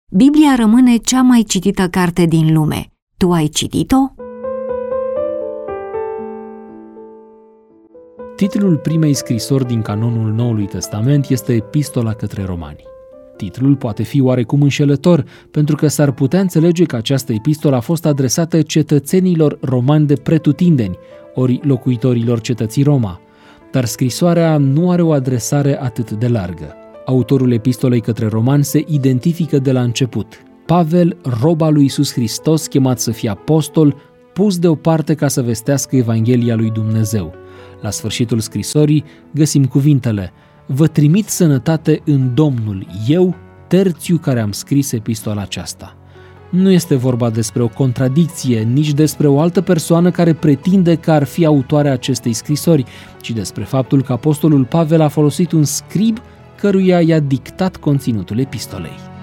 Biblia rămâne cea mai citită carte din lume. Tu ai citit-o? Titlul primei scrisori din canonul Noului Testament este Epistola către Romani. Titlul poate fi oarecum înșelător, pentru că s-ar putea înțelege că această epistolă a fost adresată cetățenilor romani de pretutindeni, ori locuitorilor cetății Roma. Dar scrisoarea nu are o adresare atât de largă. Autorul epistolei către romani se identifică de la început. Pavel, rob al lui Iisus Hristos, chemat să fie apostol, pus deoparte ca să vestească Evanghelia lui Dumnezeu. La sfârșitul scrisorii găsim cuvintele: vă trimit sănătate în Domnul, eu, Terțiu, care am scris epistola aceasta. Nu este vorba despre o contradicție, nici despre o altă persoană care pretinde că ar fi autoarea acestei scrisori, ci despre faptul că apostolul Pavel a folosit un scrib căruia i-a dictat conținutul epistolei.